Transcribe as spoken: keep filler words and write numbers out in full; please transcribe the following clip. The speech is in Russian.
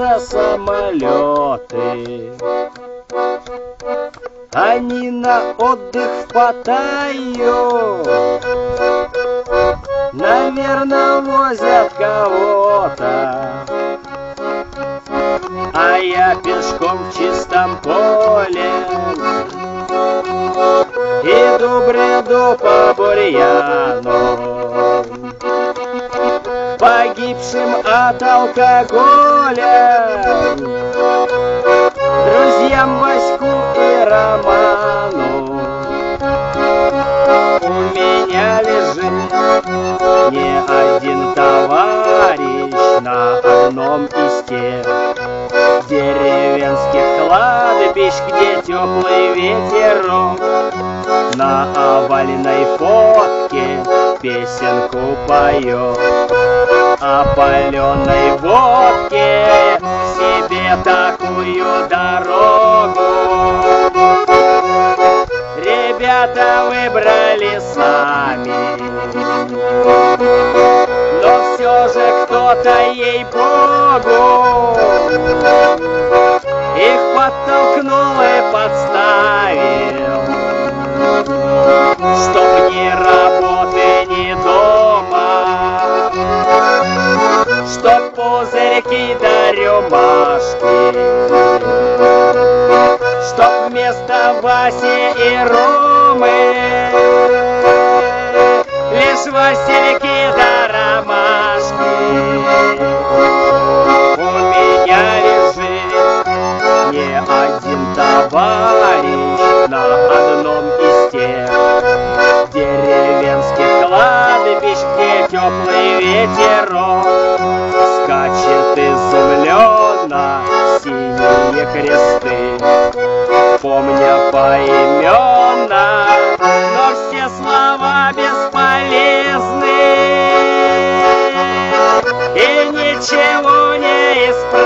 кружатся самолеты. Они на отдых в Паттайю, наверное, возят кого-то, а я пешком в чистом поле иду, бреду по бурьяну, погибшим от алкоголя, друзьям Ваську и Роману. У меня лежит не один товарищ на одном из тех деревенских кладбищ, где теплый ветерок на овальной фотке песенку поет о паленой водке, себе такую дорогу ребята выбрали сами. Но все же кто-то, ей-богу, их подтолкнул и подставил, чтоб ни работы, ни дома, чтоб пузырьки да рюмашки, чтоб вместо Васи и Ромы лишь васильки да ромашки. У меня лежит не один товарищ на одном из тех деревенских кладбищ, где теплый ветерок скачет изумленно синие кресты, помня поименно, но все слова бесполезны и ничего не исправить.